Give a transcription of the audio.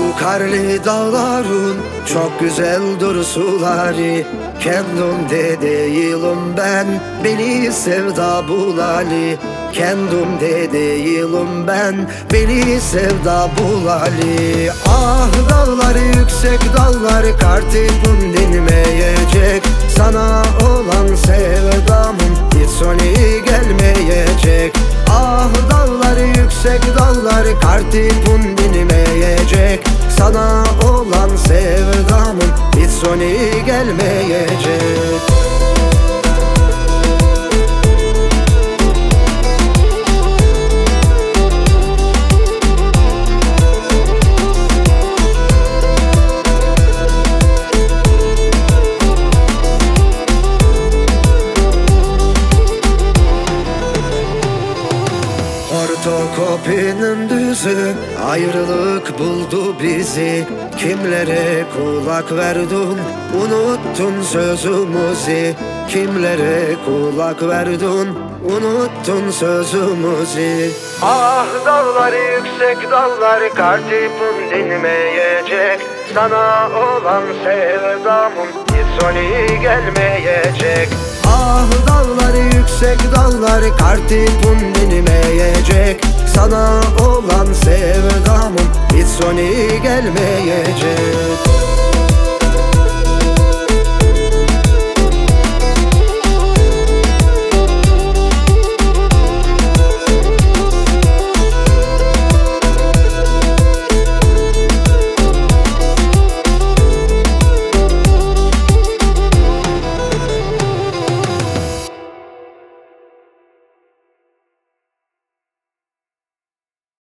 karlı dağların çok güzeldir suları. Kendimde değilim ben, beni sevda bulali. Kendimde değilim ben, beni sevda bulali. Ah dağlar yüksek dağlar, kartipim dinmeyecek. Sana olan sevdamın hiç sonu gelmeyecek. Ah dağlar yüksek dağlar, kartipim dinmeyecek. Sana olan sevdamın hiç sonu gelmeyecek. Ortokopinin düzü ayrılık buldu bizi. Kimlere kulak verdin, unuttun sözümüzü. Kimlere kulak verdin, unuttun sözümüzü. Ah dağlar yüksek dağlar, kartipim dinmeyecek. Sana olan sevdamın hiç sonu gelmeyecek. Ah dağlar yüksek dağlar, kartipim dinmeyecek. Sana olan sevdamın hiç sonu gelmeyecek.